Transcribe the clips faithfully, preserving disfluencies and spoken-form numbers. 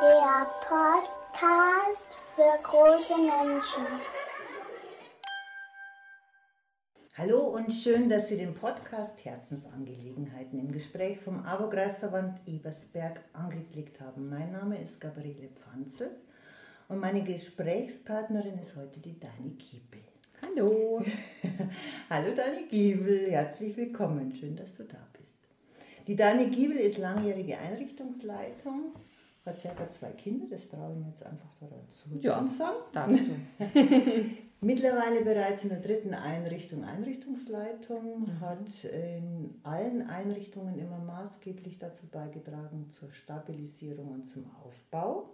Der Podcast für große Menschen. Hallo und schön, dass Sie den Podcast Herzensangelegenheiten im Gespräch vom AWO-Kreisverband Ebersberg angeklickt haben. Mein Name ist Gabriele Pfanzelt und meine Gesprächspartnerin ist heute die Dani Giebel. Hallo. Hallo Dani Giebel, herzlich willkommen, schön, dass du da bist. Die Dani Giebel ist langjährige Einrichtungsleitung, hat circa zwei Kinder, das traue ich mir jetzt einfach dazu ja, zu sagen. Darfst du. Mittlerweile bereits in der dritten Einrichtung Einrichtungsleitung, mhm. hat in allen Einrichtungen immer maßgeblich dazu beigetragen zur Stabilisierung und zum Aufbau.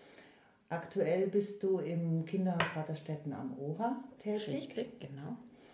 Aktuell bist du im Kinderhaus Vaterstetten am Oher tätig. Richtig, genau.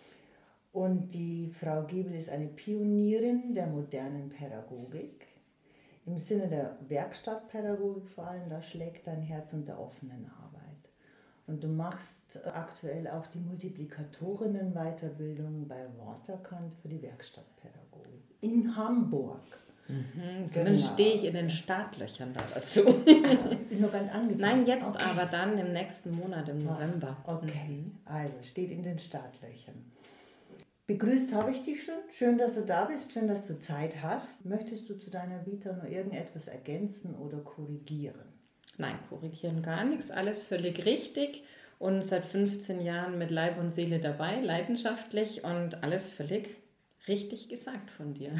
Und die Frau Giebel ist eine Pionierin der modernen Pädagogik. Im Sinne der Werkstattpädagogik vor allem, da schlägt dein Herz und der offenen Arbeit. Und du machst aktuell auch die Multiplikatorinnen-Weiterbildung bei Waterkant für die Werkstattpädagogik in Hamburg. Mhm, zumindest genau. Stehe ich in den Startlöchern da dazu. Ist noch gar nicht angefangen? Nein, jetzt okay. aber dann im nächsten Monat, im November. Ah, okay, mhm. Also steht in den Startlöchern. Begrüßt habe ich dich schon. Schön, dass du da bist, schön, dass du Zeit hast. Möchtest du zu deiner Vita noch irgendetwas ergänzen oder korrigieren? Nein, korrigieren gar nichts, alles völlig richtig und seit fünfzehn Jahren mit Leib und Seele dabei, leidenschaftlich und alles völlig richtig gesagt von dir.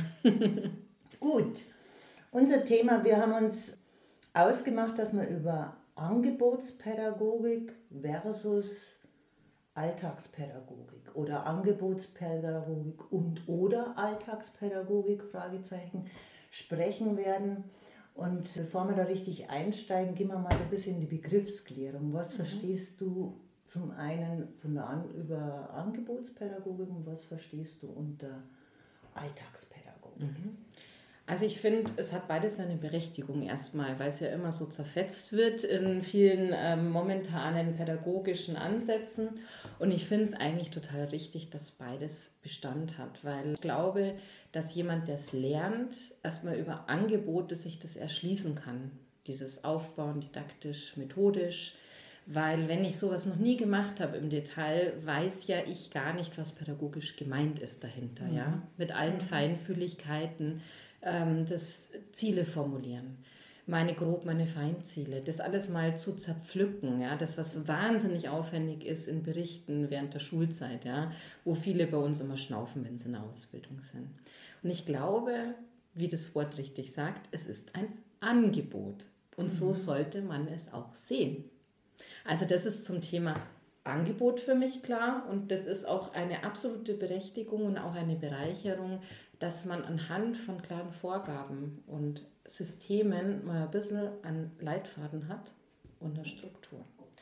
Gut, unser Thema, wir haben uns ausgemacht, dass wir über Angebotspädagogik versus Alltagspädagogik oder Angebotspädagogik und oder Alltagspädagogik, Fragezeichen, sprechen werden. Und bevor wir da richtig einsteigen, gehen wir mal so ein bisschen in die Begriffsklärung. Was mhm. verstehst du zum einen von der An- über Angebotspädagogik und was verstehst du unter Alltagspädagogik? Mhm. Also ich finde, es hat beides seine Berechtigung erstmal, weil es ja immer so zerfetzt wird in vielen ähm, momentanen pädagogischen Ansätzen. Und ich finde es eigentlich total richtig, dass beides Bestand hat, weil ich glaube, dass jemand, der es lernt, erstmal über Angebote sich das erschließen kann. Dieses Aufbauen didaktisch, methodisch. Weil wenn ich sowas noch nie gemacht habe im Detail, weiß ja ich gar nicht, was pädagogisch gemeint ist dahinter. Mhm. Ja? Mit allen mhm. Feinfühligkeiten, ähm, das Ziele formulieren, meine grob, meine Feinziele, das alles mal zu zerpflücken. Ja? Das, was wahnsinnig aufwendig ist in Berichten während der Schulzeit, ja? Wo viele bei uns immer schnaufen, wenn sie in der Ausbildung sind. Und ich glaube, wie das Wort richtig sagt, es ist ein Angebot. Und mhm. so sollte man es auch sehen. Also das ist zum Thema Angebot für mich klar und das ist auch eine absolute Berechtigung und auch eine Bereicherung, dass man anhand von klaren Vorgaben und Systemen mal ein bisschen einen Leitfaden hat und eine Struktur.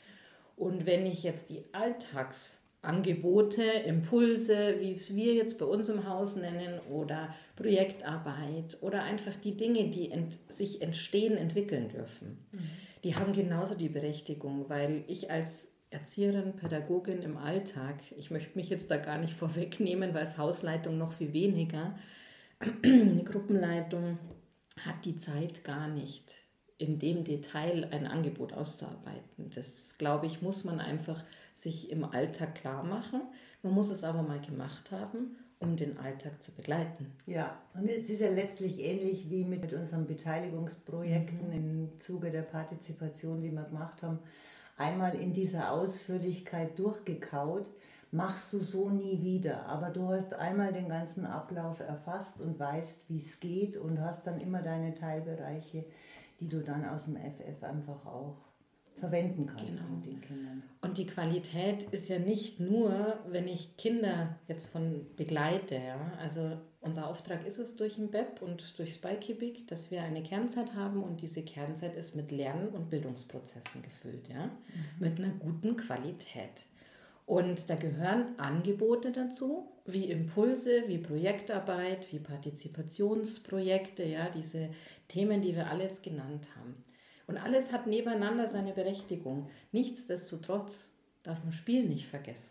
Und wenn ich jetzt die Alltagsangebote, Impulse, wie es wir jetzt bei uns im Haus nennen, oder Projektarbeit oder einfach die Dinge, die ent- sich entstehen, entwickeln dürfen, mhm. die haben genauso die Berechtigung, weil ich als Erzieherin, Pädagogin im Alltag, ich möchte mich jetzt da gar nicht vorwegnehmen, weil als Hausleitung noch viel weniger, eine Gruppenleitung hat die Zeit gar nicht, in dem Detail ein Angebot auszuarbeiten. Das, glaube ich, muss man einfach sich im Alltag klar machen. Man muss es aber mal gemacht haben, um den Alltag zu begleiten. Ja, und es ist ja letztlich ähnlich wie mit unseren Beteiligungsprojekten mhm. im Zuge der Partizipation, die wir gemacht haben. Einmal in dieser Ausführlichkeit durchgekaut, machst du so nie wieder. Aber du hast einmal den ganzen Ablauf erfasst und weißt, wie es geht und hast dann immer deine Teilbereiche, die du dann aus dem F F einfach auch verwenden kannst genau. mit den Kindern. Und die Qualität ist ja nicht nur, wenn ich Kinder jetzt von begleite. Ja? Also unser Auftrag ist es durch den B E P und durch Spikeybig, dass wir eine Kernzeit haben und diese Kernzeit ist mit Lern- und Bildungsprozessen gefüllt, ja? Mhm. Mit einer guten Qualität. Und da gehören Angebote dazu, wie Impulse, wie Projektarbeit, wie Partizipationsprojekte, ja? Diese Themen, die wir alle jetzt genannt haben. Und alles hat nebeneinander seine Berechtigung. Nichtsdestotrotz darf man Spiel nicht vergessen.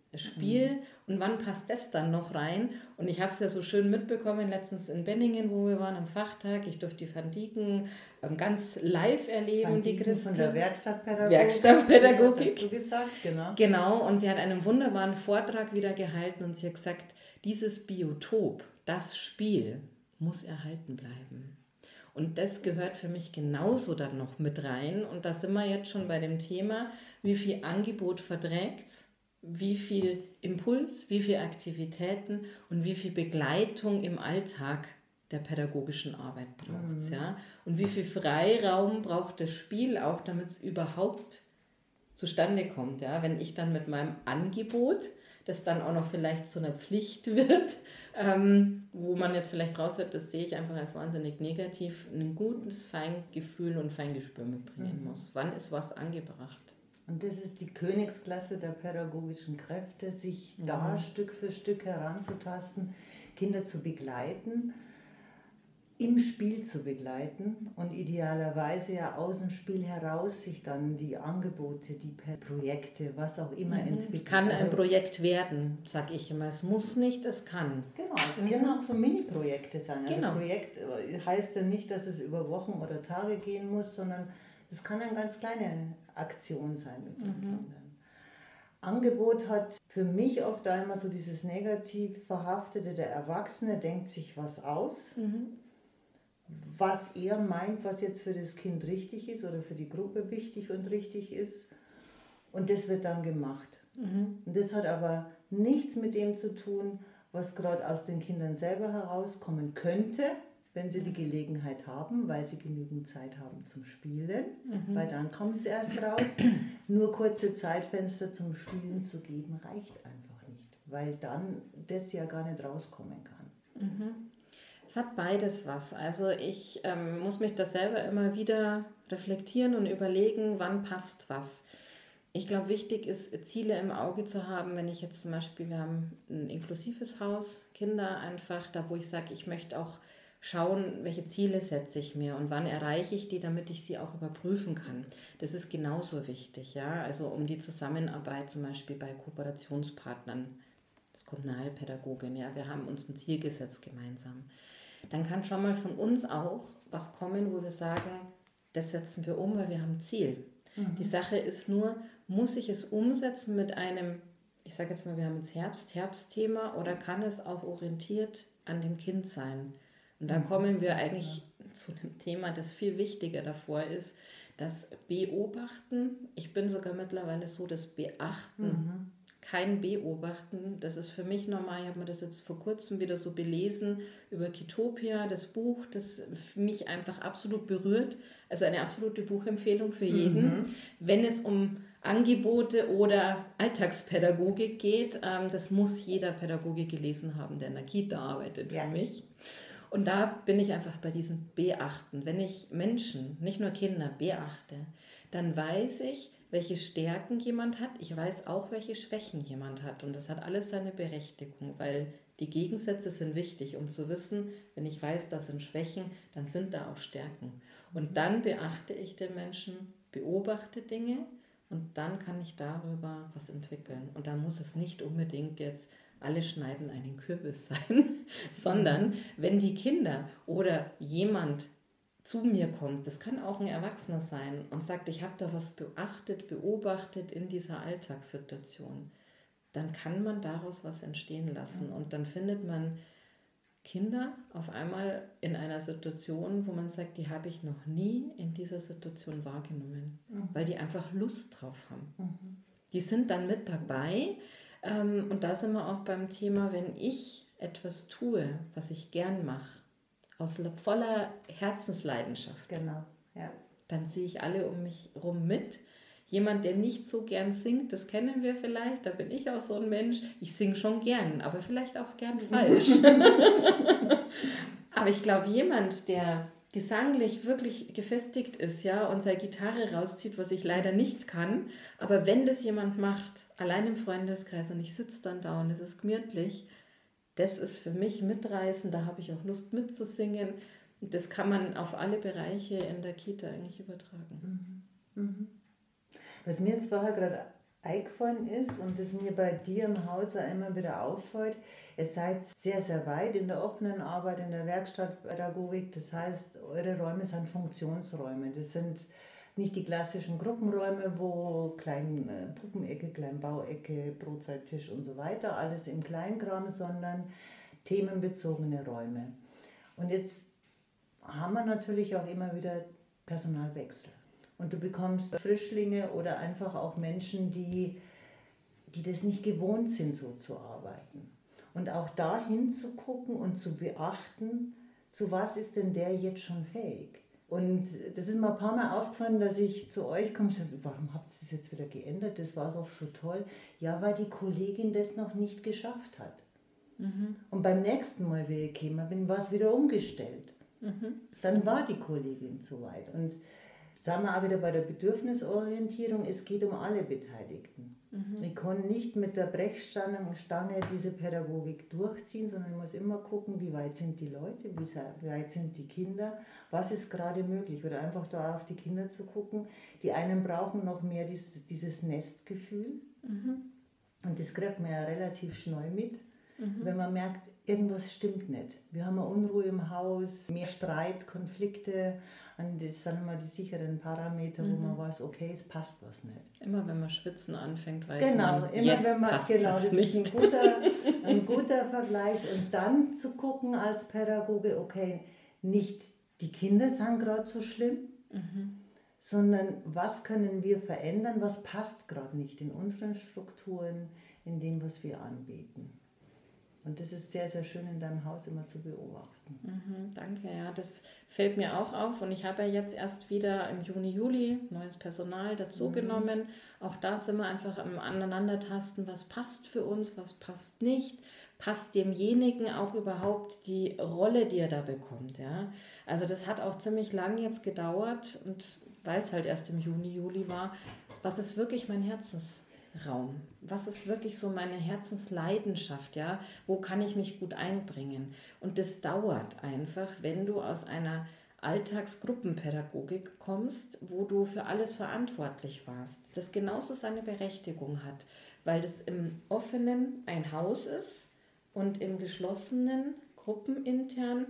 Das Spiel mhm. und wann passt das dann noch rein? Und ich habe es ja so schön mitbekommen, letztens in Benningen, wo wir waren am Fachtag. Ich durfte die Van Dieken ganz live erleben. Van die Dieken Christin. Von der Werkstattpädagogik. Werkstattpädagogik. Dazu gesagt, genau. Genau, und sie hat einen wunderbaren Vortrag wieder gehalten und sie hat gesagt, dieses Biotop, das Spiel, muss erhalten bleiben. Und das gehört für mich genauso dann noch mit rein. Und da sind wir jetzt schon bei dem Thema, wie viel Angebot verträgt, wie viel Impuls, wie viel Aktivitäten und wie viel Begleitung im Alltag der pädagogischen Arbeit braucht es. Mhm. Ja? Und wie viel Freiraum braucht das Spiel auch, damit es überhaupt zustande kommt. Ja? Wenn ich dann mit meinem Angebot, das dann auch noch vielleicht zu einer Pflicht wird, ähm, wo man jetzt vielleicht raus wird, das sehe ich einfach als wahnsinnig negativ, ein gutes Feingefühl und Feingespür mitbringen mhm. muss. Wann ist was angebracht? Und das ist die Königsklasse der pädagogischen Kräfte, sich mhm. da Stück für Stück heranzutasten, Kinder zu begleiten, im Spiel zu begleiten und idealerweise ja aus dem Spiel heraus sich dann die Angebote, die Projekte, was auch immer mhm. entwickeln. Es kann also, ein Projekt werden, sage ich immer. Es muss nicht, es kann. Genau, es mhm. können auch so Mini-Projekte sein. Also genau. Projekt heißt ja nicht, dass es über Wochen oder Tage gehen muss, sondern es kann eine ganz kleine Aktion sein mit den mhm. Kindern. Angebot hat für mich oft einmal so dieses negativ verhaftete, der Erwachsene denkt sich was aus, mhm. was er meint, was jetzt für das Kind richtig ist oder für die Gruppe wichtig und richtig ist, und das wird dann gemacht. Mhm. Und das hat aber nichts mit dem zu tun, was gerade aus den Kindern selber herauskommen könnte, wenn sie die Gelegenheit haben, weil sie genügend Zeit haben zum Spielen, mhm. weil dann kommt es erst raus. Nur kurze Zeitfenster zum Spielen zu geben, reicht einfach nicht, weil dann das ja gar nicht rauskommen kann. Mhm. Es hat beides was. Also ich ähm, muss mich das selber immer wieder reflektieren und überlegen, wann passt was. Ich glaube, wichtig ist, Ziele im Auge zu haben, wenn ich jetzt zum Beispiel, wir haben ein inklusives Haus, Kinder einfach, da wo ich sage, ich möchte auch schauen, welche Ziele setze ich mir und wann erreiche ich die, damit ich sie auch überprüfen kann. Das ist genauso wichtig, ja. Also um die Zusammenarbeit zum Beispiel bei Kooperationspartnern. Das kommt eine Heilpädagogin, ja. Wir haben uns ein Ziel gesetzt gemeinsam. Dann kann schon mal von uns auch was kommen, wo wir sagen, das setzen wir um, weil wir haben ein Ziel. Mhm. Die Sache ist nur, muss ich es umsetzen mit einem, ich sage jetzt mal, wir haben jetzt Herbst, Herbstthema, oder kann es auch orientiert an dem Kind sein? Und da kommen wir eigentlich zu einem Thema, das viel wichtiger davor ist, das Beobachten. Ich bin sogar mittlerweile so, das Beachten, mhm. kein Beobachten. Das ist für mich normal. Ich habe mir das jetzt vor kurzem wieder so belesen über Kitopia, das Buch, das mich einfach absolut berührt. Also eine absolute Buchempfehlung für jeden, mhm. wenn es um Angebote oder Alltagspädagogik geht. Das muss jeder Pädagoge gelesen haben, der in der Kita arbeitet, ja. für mich. Und da bin ich einfach bei diesem Beachten. Wenn ich Menschen, nicht nur Kinder, beachte, dann weiß ich, welche Stärken jemand hat. Ich weiß auch, welche Schwächen jemand hat. Und das hat alles seine Berechtigung, weil die Gegensätze sind wichtig, um zu wissen, wenn ich weiß, das sind Schwächen, dann sind da auch Stärken. Und dann beachte ich den Menschen, beobachte Dinge und dann kann ich darüber was entwickeln. Und da muss es nicht unbedingt jetzt alle schneiden einen Kürbis sein, sondern wenn die Kinder oder jemand zu mir kommt, das kann auch ein Erwachsener sein und sagt, ich habe da was beachtet, beobachtet in dieser Alltagssituation, dann kann man daraus was entstehen lassen und dann findet man Kinder auf einmal in einer Situation, wo man sagt, die habe ich noch nie in dieser Situation wahrgenommen, mhm. weil die einfach Lust drauf haben. Mhm. Die sind dann mit dabei. Und da sind wir auch beim Thema, wenn ich etwas tue, was ich gern mache, aus voller Herzensleidenschaft, genau, ja. dann ziehe ich alle um mich rum mit. Jemand, der nicht so gern singt, das kennen wir vielleicht, da bin ich auch so ein Mensch, ich singe schon gern, aber vielleicht auch gern falsch. Aber ich glaube, jemand, der gesanglich wirklich gefestigt ist, ja, und seine Gitarre rauszieht, was ich leider nicht kann, aber wenn das jemand macht, allein im Freundeskreis und ich sitze dann da und es ist gemütlich, das ist für mich mitreißend, da habe ich auch Lust mitzusingen. Das kann man auf alle Bereiche in der Kita eigentlich übertragen. Mhm. Mhm. Was mir jetzt vorher gerade eingefallen ist und das mir bei dir im Haus auch immer wieder auffällt, ihr seid sehr, sehr weit in der offenen Arbeit, in der Werkstattpädagogik. Das heißt, eure Räume sind Funktionsräume. Das sind nicht die klassischen Gruppenräume, wo kleine Puppenecke, kleine Bauecke, Brotzeittisch und so weiter, alles im Kleinkram, sondern themenbezogene Räume. Und jetzt haben wir natürlich auch immer wieder Personalwechsel. Und du bekommst Frischlinge oder einfach auch Menschen, die, die das nicht gewohnt sind, so zu arbeiten. Und auch da hinzugucken und zu beachten, zu was ist denn der jetzt schon fähig? Und das ist mir ein paar Mal aufgefallen, dass ich zu euch komme und sage, warum habt ihr das jetzt wieder geändert? Das war doch so toll. Ja, weil die Kollegin das noch nicht geschafft hat. Mhm. Und beim nächsten Mal, wie ich gekommen bin, war es wieder umgestellt. Mhm. Dann war die Kollegin zu weit. Und sagen wir auch wieder bei der Bedürfnisorientierung, es geht um alle Beteiligten. Mhm. Ich kann nicht mit der Brechstange Stange diese Pädagogik durchziehen, sondern ich muss immer gucken, wie weit sind die Leute, wie weit sind die Kinder, was ist gerade möglich. Oder einfach da auf die Kinder zu gucken. Die einen brauchen noch mehr dieses, dieses Nestgefühl. Mhm. Und das kriegt man ja relativ schnell mit, mhm. wenn man merkt, irgendwas stimmt nicht. Wir haben eine Unruhe im Haus, mehr Streit, Konflikte. Und das sind immer die sicheren Parameter, mhm. wo man weiß, okay, es passt was nicht. Immer wenn man schwitzen anfängt, weiß genau, man, immer jetzt wenn man, passt genau, was das nicht. ist ein guter, ein guter Vergleich. Und dann zu gucken als Pädagoge, okay, nicht die Kinder sind gerade so schlimm, mhm. sondern was können wir verändern, was passt gerade nicht in unseren Strukturen, in dem, was wir anbieten. Und das ist sehr, sehr schön in deinem Haus immer zu beobachten. Mhm, danke, ja, das fällt mir auch auf. Und ich habe ja jetzt erst wieder im Juni, Juli neues Personal dazugenommen. Mhm. Auch da sind wir einfach am Aneinandertasten, was passt für uns, was passt nicht. Passt demjenigen auch überhaupt die Rolle, die er da bekommt. Ja? Also das hat auch ziemlich lang jetzt gedauert. Und weil es halt erst im Juni, Juli war, was ist wirklich mein Herzens Raum. Was ist wirklich so meine Herzensleidenschaft, ja? Wo kann ich mich gut einbringen? Und das dauert einfach, wenn du aus einer Alltagsgruppenpädagogik kommst, wo du für alles verantwortlich warst, das genauso seine Berechtigung hat, weil das im offenen ein Haus ist und im geschlossenen, gruppenintern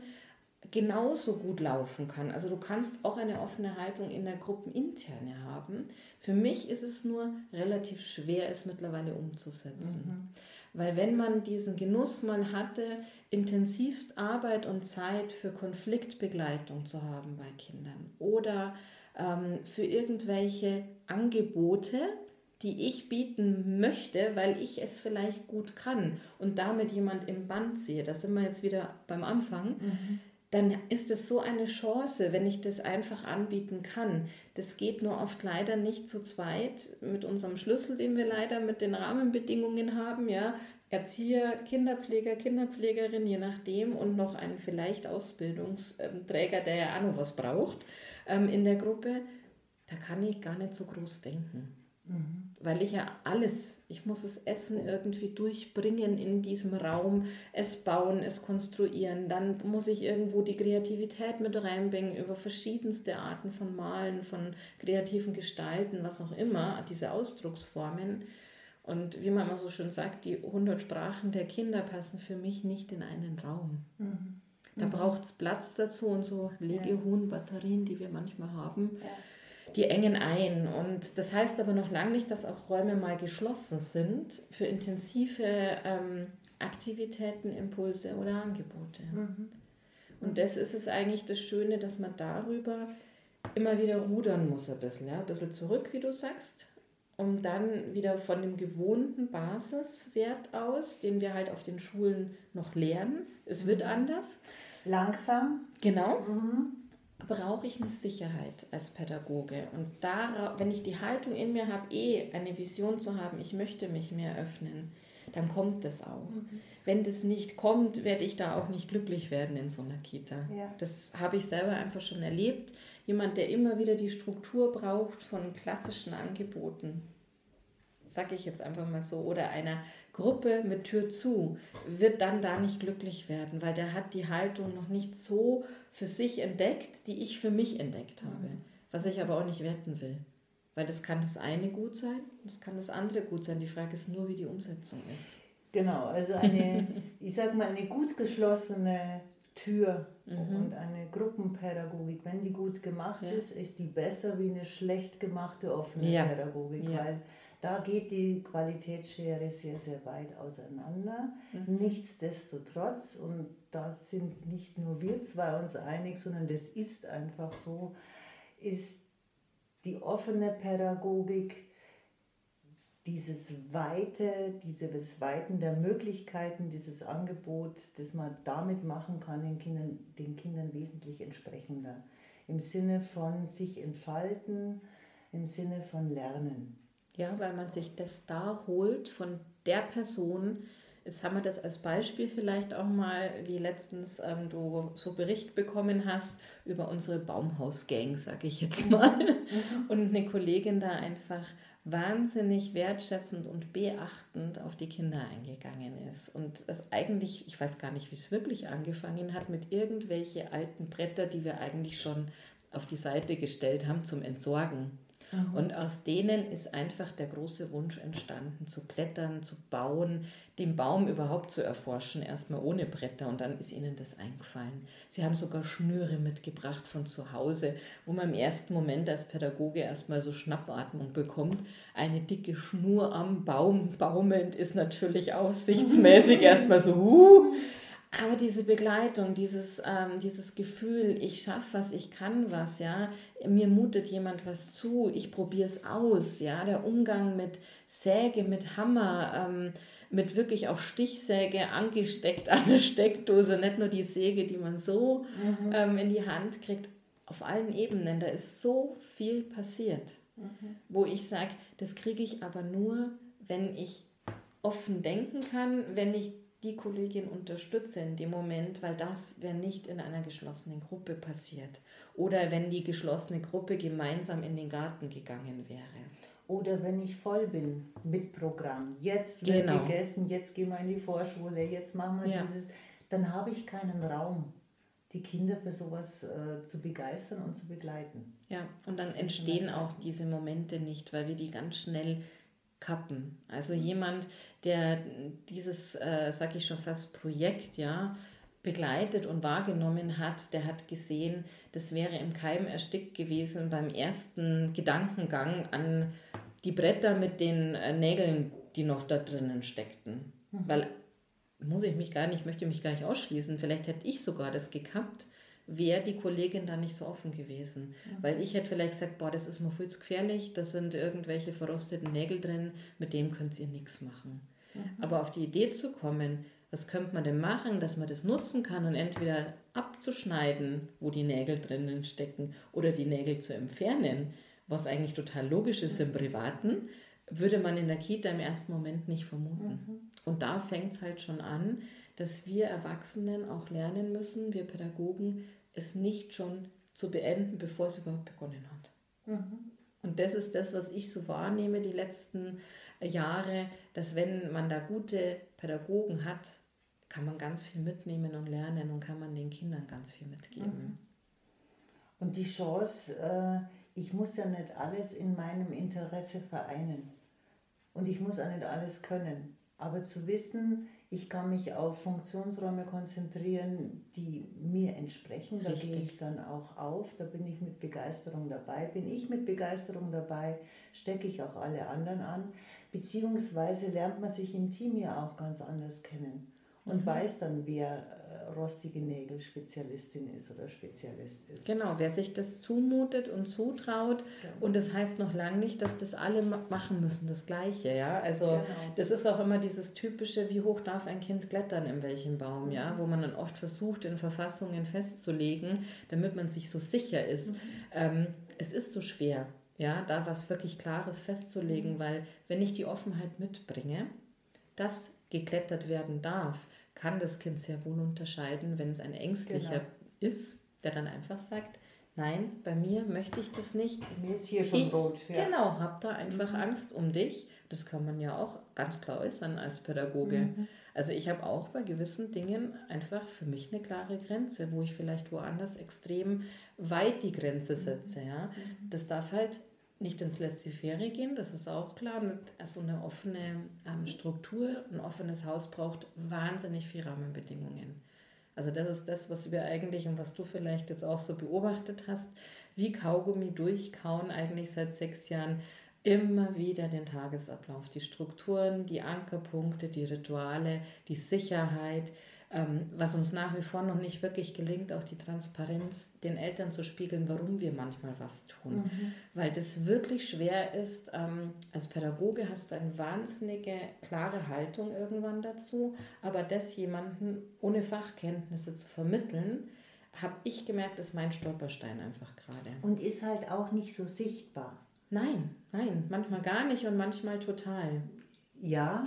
genauso gut laufen kann. Also du kannst auch eine offene Haltung in der Gruppeninterne haben. Für mich ist es nur relativ schwer, es mittlerweile umzusetzen. Mhm. Weil wenn man diesen Genuss mal hatte, intensivst Arbeit und Zeit für Konfliktbegleitung zu haben bei Kindern oder ähm, für irgendwelche Angebote, die ich bieten möchte, weil ich es vielleicht gut kann und damit jemand im Band sehe, da sind wir jetzt wieder beim Anfang, mhm. dann ist es so eine Chance, wenn ich das einfach anbieten kann. Das geht nur oft leider nicht zu zweit mit unserem Schlüssel, den wir leider mit den Rahmenbedingungen haben, ja, Erzieher, Kinderpfleger, Kinderpflegerin, je nachdem und noch einen vielleicht Ausbildungsträger, der ja auch noch was braucht ähm, in der Gruppe. Da kann ich gar nicht so groß denken. Mhm. Weil ich ja alles, ich muss das Essen irgendwie durchbringen in diesem Raum, es bauen, es konstruieren, dann muss ich irgendwo die Kreativität mit reinbringen über verschiedenste Arten von Malen, von kreativen Gestalten, was auch immer, diese Ausdrucksformen. Und wie man immer so schön sagt, die hundert Sprachen der Kinder passen für mich nicht in einen Raum. Mhm. Da mhm. braucht es Platz dazu und so Legehuhn-Batterien, die wir manchmal haben. Ja. Die engen ein. Und das heißt aber noch lange nicht, dass auch Räume mal geschlossen sind für intensive ähm, Aktivitäten, Impulse oder Angebote. Mhm. Und das ist es eigentlich das Schöne, dass man darüber immer wieder rudern muss ein bisschen. Ja? Ein bisschen zurück, wie du sagst, um dann wieder von dem gewohnten Basiswert aus, den wir halt auf den Schulen noch lernen, es wird mhm. anders. Langsam. Genau. Mhm. Brauche ich eine Sicherheit als Pädagoge. Und da, wenn ich die Haltung in mir habe, eh eine Vision zu haben, ich möchte mich mehr öffnen, dann kommt das auch. Mhm. Wenn das nicht kommt, werde ich da auch nicht glücklich werden in so einer Kita. Ja. Das habe ich selber einfach schon erlebt. Jemand, der immer wieder die Struktur braucht von klassischen Angeboten, sage ich jetzt einfach mal so, oder einer Gruppe mit Tür zu, wird dann da nicht glücklich werden, weil der hat die Haltung noch nicht so für sich entdeckt, die ich für mich entdeckt habe, was ich aber auch nicht werten will. Weil das kann das eine gut sein, das kann das andere gut sein. Die Frage ist nur, wie die Umsetzung ist. Genau, also eine, ich sag mal, eine gut geschlossene Tür mhm. und eine Gruppenpädagogik, wenn die gut gemacht ja. ist, ist die besser wie eine schlecht gemachte offene ja. Pädagogik, ja. weil da geht die Qualitätsschere sehr, sehr weit auseinander. Mhm. Nichtsdestotrotz, und da sind nicht nur wir zwei uns einig, sondern das ist einfach so, ist die offene Pädagogik dieses Weite, dieses Weiten der Möglichkeiten, dieses Angebot, das man damit machen kann, den Kindern, den Kindern wesentlich entsprechender. Im Sinne von sich entfalten, im Sinne von lernen. Ja, weil man sich das da holt von der Person. Jetzt haben wir das als Beispiel vielleicht auch mal, wie letztens ähm, du so Bericht bekommen hast über unsere Baumhausgang, sage ich jetzt mal. Und eine Kollegin da einfach wahnsinnig wertschätzend und beachtend auf die Kinder eingegangen ist. Und es eigentlich, ich weiß gar nicht, wie es wirklich angefangen hat, mit irgendwelche alten Bretter, die wir eigentlich schon auf die Seite gestellt haben zum Entsorgen. Mhm. Und aus denen ist einfach der große Wunsch entstanden, zu klettern, zu bauen, den Baum überhaupt zu erforschen, erstmal ohne Bretter. Und dann ist ihnen das eingefallen. Sie haben sogar Schnüre mitgebracht von zu Hause, wo man im ersten Moment als Pädagoge erstmal so Schnappatmung bekommt. Eine dicke Schnur am Baum baumelnd ist natürlich aufsichtsmäßig erstmal so, huh. Aber diese Begleitung, dieses, ähm, dieses Gefühl, ich schaffe was, ich kann was, ja, mir mutet jemand was zu, ich probiere es aus, ja, der Umgang mit Säge, mit Hammer, ähm, mit wirklich auch Stichsäge angesteckt an der Steckdose, nicht nur die Säge, die man so mhm. ähm, in die Hand kriegt, auf allen Ebenen, da ist so viel passiert, mhm. wo ich sage, das kriege ich aber nur, wenn ich offen denken kann, wenn ich die Kollegin unterstütze in dem Moment, weil das wäre nicht in einer geschlossenen Gruppe passiert. Oder wenn die geschlossene Gruppe gemeinsam in den Garten gegangen wäre. Oder wenn ich voll bin mit Programm. Jetzt wird genau. gegessen, jetzt gehen wir in die Vorschule, jetzt machen wir ja. dieses. Dann habe ich keinen Raum, die Kinder für sowas äh, zu begeistern und zu begleiten. Ja, und dann entstehen auch diese Momente nicht, weil wir die ganz schnell kappen. Also jemand, der dieses, äh, sag ich schon fast, Projekt, ja, begleitet und wahrgenommen hat, der hat gesehen, das wäre im Keim erstickt gewesen beim ersten Gedankengang an die Bretter mit den äh, Nägeln, die noch da drinnen steckten. Mhm. Weil, muss ich mich gar nicht, möchte mich gar nicht ausschließen, vielleicht hätte ich sogar das gekappt, wäre die Kollegin da nicht so offen gewesen. Mhm. Weil ich hätte vielleicht gesagt, boah, das ist mir viel zu gefährlich, da sind irgendwelche verrosteten Nägel drin, mit dem könnt ihr nichts machen. Mhm. Aber auf die Idee zu kommen, was könnte man denn machen, dass man das nutzen kann und entweder abzuschneiden, wo die Nägel drinnen stecken, oder die Nägel zu entfernen, was eigentlich total logisch ist im Privaten, würde man in der Kita im ersten Moment nicht vermuten. Mhm. Und da fängt es halt schon an, dass wir Erwachsenen auch lernen müssen, wir Pädagogen, es nicht schon zu beenden, bevor es überhaupt begonnen hat. Mhm. Und das ist das, was ich so wahrnehme die letzten Jahre, dass wenn man da gute Pädagogen hat, kann man ganz viel mitnehmen und lernen und kann man den Kindern ganz viel mitgeben. Mhm. Und die Chance, äh, ich muss ja nicht alles in meinem Interesse vereinen. Und ich muss auch nicht alles können. Aber zu wissen, ich kann mich auf Funktionsräume konzentrieren, die mir entsprechen. Da Richtig. Gehe ich dann auch auf, da bin ich mit Begeisterung dabei. Bin ich mit Begeisterung dabei, stecke ich auch alle anderen an. Beziehungsweise lernt man sich im Team ja auch ganz anders kennen und mhm. weiß dann, wer äh, rostige Nägel-Spezialistin ist oder Spezialist ist. Genau, wer sich das zumutet und zutraut. Genau. Und das heißt noch lange nicht, dass das alle machen müssen, das Gleiche. Ja? Also genau. Das ist auch immer dieses typische, wie hoch darf ein Kind klettern, in welchem Baum, mhm. ja? Wo man dann oft versucht, in Verfassungen festzulegen, damit man sich so sicher ist. Mhm. Ähm, es ist so schwer, ja, da was wirklich Klares festzulegen, mhm. weil wenn ich die Offenheit mitbringe, dass geklettert werden darf, kann das Kind sehr wohl unterscheiden, wenn es ein Ängstlicher genau. ist, der dann einfach sagt, nein, bei mir möchte ich das nicht. Mir ist hier schon ich, rot. Ja. Genau, habe da einfach mhm. Angst um dich. Das kann man ja auch ganz klar äußern als Pädagoge. Mhm. Also ich habe auch bei gewissen Dingen einfach für mich eine klare Grenze, wo ich vielleicht woanders extrem weit die Grenze setze. Ja? Das darf halt nicht ins Laissez-faire gehen, das ist auch klar. Also eine offene ähm, Struktur, ein offenes Haus braucht wahnsinnig viele Rahmenbedingungen. Also das ist das, was wir eigentlich und was du vielleicht jetzt auch so beobachtet hast, wie Kaugummi durchkauen eigentlich seit sechs Jahren immer wieder den Tagesablauf, die Strukturen, die Ankerpunkte, die Rituale, die Sicherheit, ähm, was uns nach wie vor noch nicht wirklich gelingt, auch die Transparenz den Eltern zu spiegeln, warum wir manchmal was tun. Mhm. Weil das wirklich schwer ist. Ähm, als Pädagoge hast du eine wahnsinnige, klare Haltung irgendwann dazu, aber das jemanden ohne Fachkenntnisse zu vermitteln, habe ich gemerkt, ist mein Stolperstein einfach gerade. Und ist halt auch nicht so sichtbar. Nein, nein, manchmal gar nicht und manchmal total. Ja,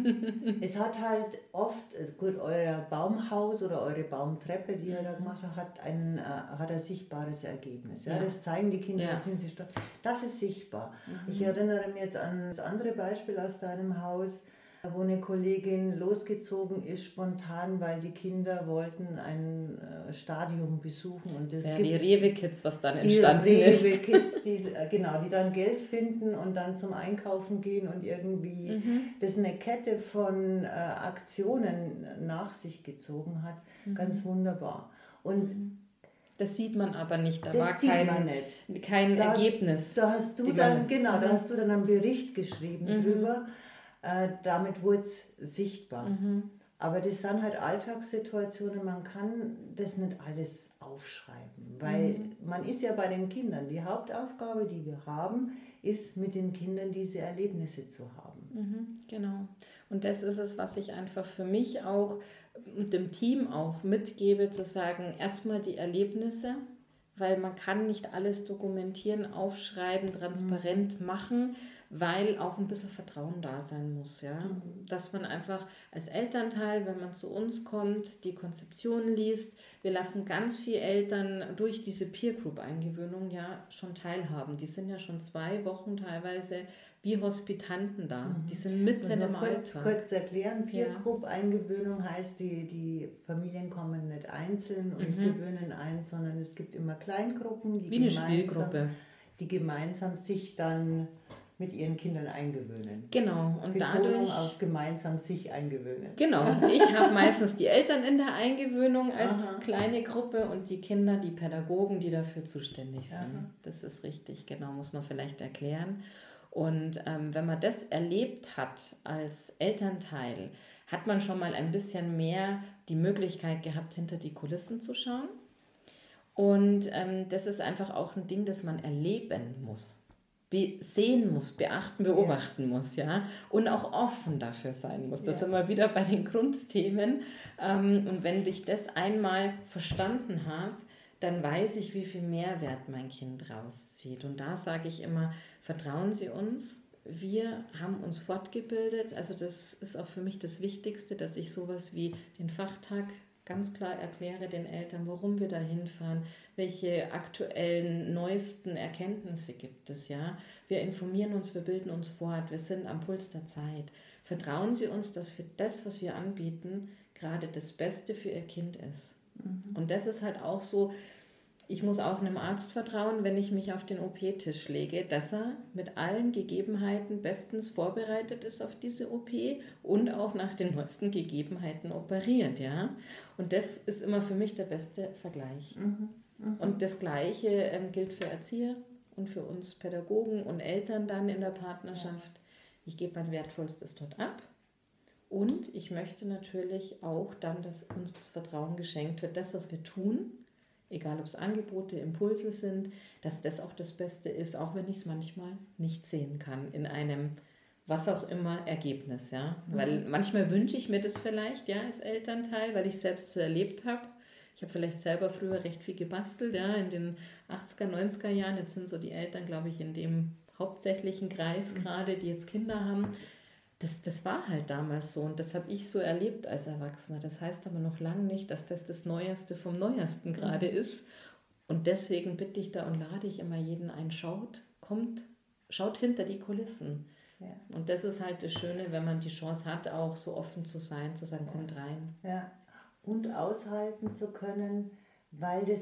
es hat halt oft, gut, euer Baumhaus oder eure Baumtreppe, die ihr da gemacht habt, hat ein, äh, hat ein sichtbares Ergebnis. Ja? Ja. Das zeigen die Kinder, ja. Das sind sie stolz. Das ist sichtbar. Mhm. Ich erinnere mich jetzt an das andere Beispiel aus deinem Haus, wo eine Kollegin losgezogen ist, spontan, weil die Kinder wollten ein äh, Stadion besuchen. Und das ja, die Rewe-Kids, was dann entstanden die ist. Die Rewe-Kids, die, genau, die dann Geld finden und dann zum Einkaufen gehen und irgendwie mhm. das eine Kette von äh, Aktionen nach sich gezogen hat. Mhm. Ganz wunderbar. Und mhm. das sieht man aber nicht, da das war sieht kein, man nicht. kein da Ergebnis. Hast, da hast du dann, man, genau, mhm. da hast du dann einen Bericht geschrieben mhm. drüber. Äh, damit wurde es sichtbar. Mhm. Aber das sind halt Alltagssituationen, man kann das nicht alles aufschreiben, weil mhm. man ist ja bei den Kindern. Die Hauptaufgabe, die wir haben, ist mit den Kindern diese Erlebnisse zu haben. Mhm, genau. Und das ist es, was ich einfach für mich auch und dem Team auch mitgebe, zu sagen, erstmal die Erlebnisse, weil man kann nicht alles dokumentieren, aufschreiben, transparent mhm. machen, weil auch ein bisschen Vertrauen da sein muss. Ja? Mhm. Dass man einfach als Elternteil, wenn man zu uns kommt, die Konzeption liest, wir lassen ganz viele Eltern durch diese Peer-Group-Eingewöhnung ja schon teilhaben. Die sind ja schon zwei Wochen teilweise wie Hospitanten da. Mhm. Die sind mitten im kurz, Alltag. Kurz erklären, Peer-Group-Eingewöhnung heißt, die, die Familien kommen nicht einzeln und mhm. gewöhnen ein, sondern es gibt immer Kleingruppen, die, wie eine gemeinsam, Spielgruppe. die gemeinsam sich dann mit ihren Kindern eingewöhnen. Genau. Und Betonung dadurch auf gemeinsam sich eingewöhnen. Genau. Ich habe meistens die Eltern in der Eingewöhnung als Aha. kleine Gruppe und die Kinder, die Pädagogen, die dafür zuständig sind. Aha. Das ist richtig, genau, muss man vielleicht erklären. Und ähm, wenn man das erlebt hat als Elternteil, hat man schon mal ein bisschen mehr die Möglichkeit gehabt, hinter die Kulissen zu schauen. Und ähm, das ist einfach auch ein Ding, das man erleben muss. Sehen muss, beachten, beobachten ja. muss, ja, und auch offen dafür sein muss. Das ja. sind wir wieder bei den Grundthemen. Und wenn ich das einmal verstanden habe, dann weiß ich, wie viel Mehrwert mein Kind rauszieht. Und da sage ich immer, vertrauen Sie uns. Wir haben uns fortgebildet. Also das ist auch für mich das Wichtigste, dass ich sowas wie den Fachtag ganz klar erkläre den Eltern, warum wir da hinfahren, welche aktuellen, neuesten Erkenntnisse gibt es. Ja? Wir informieren uns, wir bilden uns fort, wir sind am Puls der Zeit. Vertrauen Sie uns, dass für das, was wir anbieten, gerade das Beste für Ihr Kind ist. Mhm. Und das ist halt auch so, ich muss auch einem Arzt vertrauen, wenn ich mich auf den O P-Tisch lege, dass er mit allen Gegebenheiten bestens vorbereitet ist auf diese O P und auch nach den neuesten Gegebenheiten operiert. Ja? Und das ist immer für mich der beste Vergleich. Mhm. Mhm. Und das Gleiche ähm, gilt für Erzieher und für uns Pädagogen und Eltern dann in der Partnerschaft. Ich gebe mein Wertvollstes dort ab. Und ich möchte natürlich auch dann, dass uns das Vertrauen geschenkt wird, das, was wir tun, egal ob es Angebote, Impulse sind, dass das auch das Beste ist, auch wenn ich es manchmal nicht sehen kann in einem, was auch immer, Ergebnis. Ja? Mhm. Weil manchmal wünsche ich mir das vielleicht, ja, als Elternteil, weil ich es selbst so erlebt habe. Ich habe vielleicht selber früher recht viel gebastelt, ja, in den achtziger, neunziger Jahren. Jetzt sind so die Eltern, glaube ich, in dem hauptsächlichen Kreis mhm. gerade, die jetzt Kinder haben. Das, das war halt damals so und das habe ich so erlebt als Erwachsener. Das heißt aber noch lange nicht, dass das das Neueste vom Neuesten gerade ist. Und deswegen bitte ich da und lade ich immer jeden ein, schaut, kommt, schaut hinter die Kulissen. Ja. Und das ist halt das Schöne, wenn man die Chance hat, auch so offen zu sein, zu sagen, kommt rein. Ja, und aushalten zu können, weil das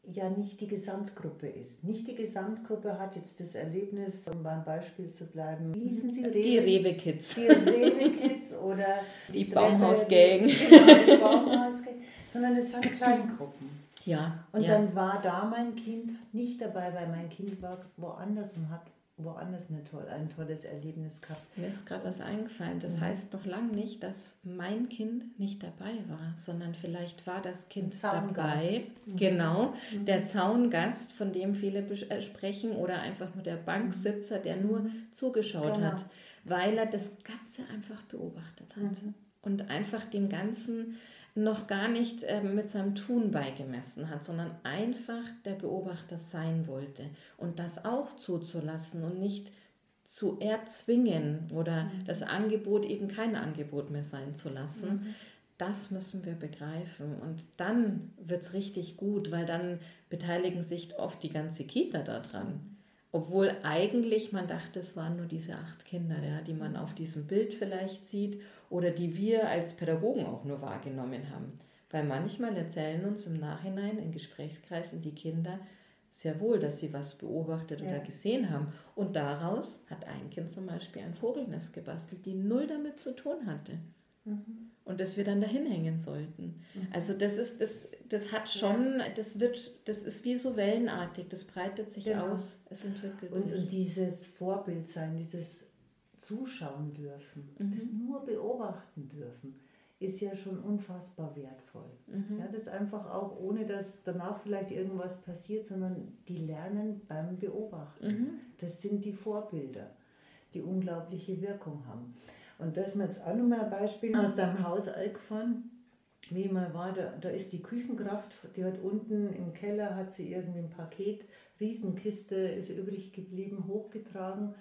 ja nicht die Gesamtgruppe ist. Nicht die Gesamtgruppe hat jetzt das Erlebnis, um beim Beispiel zu bleiben, wie hießen sie? Die Rewe-Kids. Die Rewe-Kids oder die, die Baumhaus-Gang. Genau, die Baumhaus-Gang. Sondern es sind Kleingruppen. Ja. Und ja. dann war da mein Kind nicht dabei, weil mein Kind war woanders und hat woanders eine toll, ein tolles Erlebnis gehabt. Mir ist gerade was eingefallen. Das mhm. heißt noch lange nicht, dass mein Kind nicht dabei war, sondern vielleicht war das Kind dabei. Mhm. Genau, mhm. der Zaungast, von dem viele sprechen, oder einfach nur der Banksitzer, der nur mhm. zugeschaut genau. hat, weil er das Ganze einfach beobachtet hat mhm. und einfach dem Ganzen noch gar nicht äh, mit seinem Tun beigemessen hat, sondern einfach der Beobachter sein wollte und das auch zuzulassen und nicht zu erzwingen oder mhm. das Angebot eben kein Angebot mehr sein zu lassen. Mhm. Das müssen wir begreifen und dann wird es richtig gut, weil dann beteiligen sich oft die ganze Kita daran. Obwohl eigentlich man dachte, es waren nur diese acht Kinder, ja, die man auf diesem Bild vielleicht sieht oder die wir als Pädagogen auch nur wahrgenommen haben. Weil manchmal erzählen uns im Nachhinein in Gesprächskreisen die Kinder sehr wohl, dass sie was beobachtet ja. oder gesehen haben. Und daraus hat ein Kind zum Beispiel ein Vogelnest gebastelt, die null damit zu tun hatte. Mhm. Und das wir dann dahin hängen sollten. Mhm. Also das ist, das, das hat schon, ja. das wird, das ist wie so wellenartig, das breitet sich genau. aus, es entwickelt und, sich. Und dieses Vorbildsein, dieses Zuschauen dürfen, mhm. das nur beobachten dürfen, ist ja schon unfassbar wertvoll. Mhm. Ja, das einfach auch, ohne dass danach vielleicht irgendwas passiert, sondern die lernen beim Beobachten. Mhm. Das sind die Vorbilder, die unglaubliche Wirkung haben. Und da ist mir jetzt auch nochmal ein Beispiel aus deinem Haus eingefallen, wie ich mal war, da, da ist die Küchenkraft, die hat unten im Keller, hat sie irgendwie ein Paket, Riesenkiste ist übrig geblieben, hochgetragen.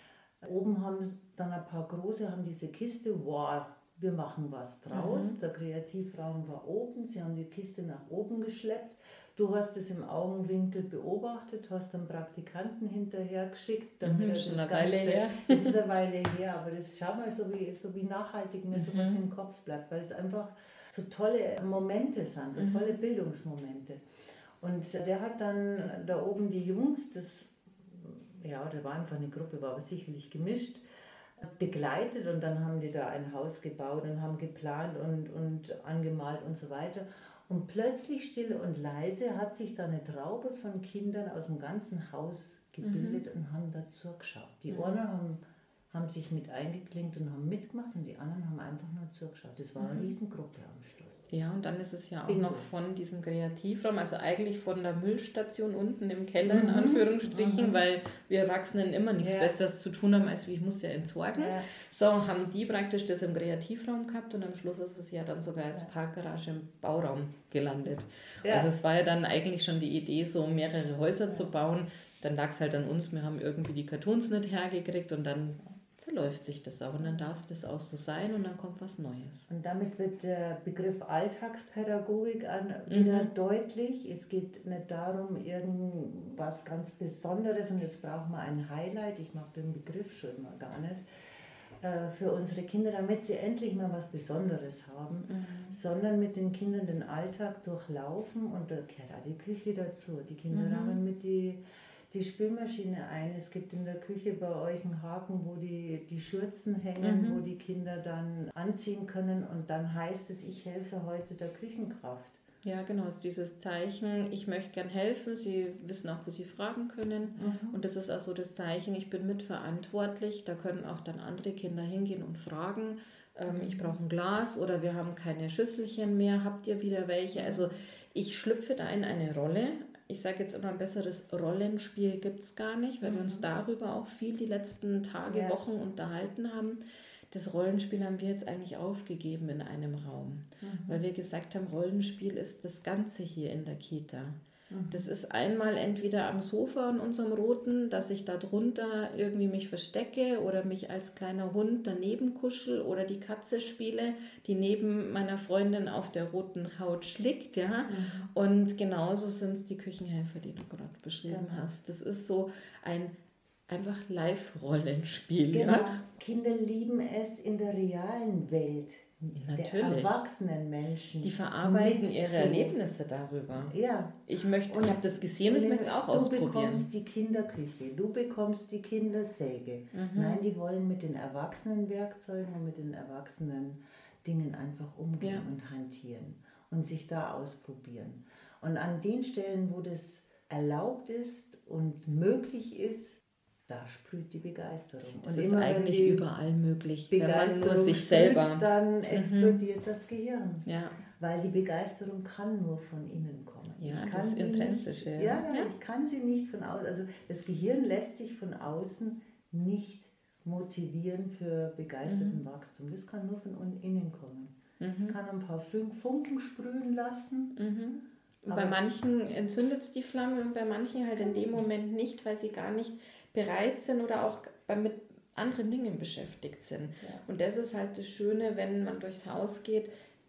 Oben haben dann ein paar große, haben diese Kiste, wow, wir machen was draus. Mhm. Der Kreativraum war oben, sie haben die Kiste nach oben geschleppt. Du hast es im Augenwinkel beobachtet, hast einen Praktikanten hinterher geschickt. Damit mhm, das schon eine Ganze, Weile her. Das ist eine Weile her, aber das schau mal, so wie, so wie nachhaltig mir mhm. sowas im Kopf bleibt, weil es einfach so tolle Momente sind, so mhm. tolle Bildungsmomente. Und der hat dann da oben die Jungs, das, ja, da war einfach eine Gruppe, war aber sicherlich gemischt, begleitet und dann haben die da ein Haus gebaut und haben geplant und, und angemalt und so weiter. Und plötzlich still und leise hat sich da eine Traube von Kindern aus dem ganzen Haus gebildet mhm. und haben da zugeschaut. Die mhm. einen haben, haben sich mit eingeklinkt und haben mitgemacht und die anderen haben einfach nur zugeschaut. Das war eine mhm. Riesengruppe am Schluss. Ja, und dann ist es ja auch Bingo. noch von diesem Kreativraum, also eigentlich von der Müllstation unten im Keller, in Anführungsstrichen, mhm. weil wir Erwachsenen immer nichts ja. Besseres zu tun haben, als wie ich muss ja entsorgen. Ja. So haben die praktisch das im Kreativraum gehabt und am Schluss ist es ja dann sogar als Parkgarage im Bauraum gelandet. Ja. Also es war ja dann eigentlich schon die Idee, so mehrere Häuser ja. zu bauen. Dann lag es halt an uns, wir haben irgendwie die Kartons nicht hergekriegt und dann zerläuft sich das auch und dann darf das auch so sein und dann kommt was Neues. Und damit wird der Begriff Alltagspädagogik an, wieder mhm. deutlich. Es geht nicht darum, irgendwas ganz Besonderes und jetzt brauchen wir ein Highlight, ich mag den Begriff schon mal gar nicht, äh, für unsere Kinder, damit sie endlich mal was Besonderes haben, mhm. sondern mit den Kindern den Alltag durchlaufen und da gehört auch die Küche dazu. Die Kinder mhm. haben mit die die Spülmaschine ein. Es gibt in der Küche bei euch einen Haken, wo die, die Schürzen hängen, mhm. wo die Kinder dann anziehen können und dann heißt es, ich helfe heute der Küchenkraft. Ja, genau, ist dieses Zeichen, ich möchte gern helfen, sie wissen auch, wo sie fragen können mhm. und das ist auch so das Zeichen, ich bin mitverantwortlich, da können auch dann andere Kinder hingehen und fragen, ähm, mhm. ich brauche ein Glas oder wir haben keine Schüsselchen mehr, habt ihr wieder welche? Also ich schlüpfe da in eine Rolle. Ich sage jetzt immer, ein besseres Rollenspiel gibt es gar nicht, weil mhm. wir uns darüber auch viel die letzten Tage, ja. Wochen unterhalten haben. Das Rollenspiel haben wir jetzt eigentlich aufgegeben in einem Raum, mhm. weil wir gesagt haben, Rollenspiel ist das Ganze hier in der Kita. Mhm. Das ist einmal entweder am Sofa in unserem Roten, dass ich da drunter irgendwie mich verstecke oder mich als kleiner Hund daneben kuschel oder die Katze spiele, die neben meiner Freundin auf der roten Couch liegt. Ja? Mhm. Und genauso sind es die Küchenhelfer, die du gerade beschrieben genau. hast. Das ist so ein einfach Live-Rollenspiel. Genau. Ja? Kinder lieben es, in der realen Welt Natürlich. der erwachsenen Menschen. Die verarbeiten mit ihre so- Erlebnisse darüber. Ja. Ich möchte, Und- ich habe das gesehen und ich möchte es auch du ausprobieren. bekommst die Kinderküche, du bekommst die Kindersäge. Mhm. Nein, die wollen mit den erwachsenen Werkzeugen und mit den erwachsenen Dingen einfach umgehen Ja. und hantieren und sich da ausprobieren. Und an den Stellen, wo das erlaubt ist und möglich ist, da sprüht die Begeisterung. Das und ist immer, wenn eigentlich die überall möglich, wenn man Begeisterung nur sich sprüht, selber. dann explodiert das Gehirn. Ja, Weil die Begeisterung kann nur von innen kommen. Ja, Ich kann das sie Intrinsische, Nicht, ja. ja, ja, Ja. ich kann sie nicht von außen. Also das Gehirn lässt sich von außen nicht motivieren für begeisterten Mhm. Wachstum. Das kann nur von un- innen kommen. Ich kann ein paar Fun- Funken sprühen lassen. Mhm. Und Aber- bei manchen entzündet es die Flamme und bei manchen halt in dem Moment nicht, weil sie gar nicht bereit sind oder auch bei- mit anderen Dingen beschäftigt sind. Ja. Und das ist halt das Schöne, wenn man durchs Haus geht.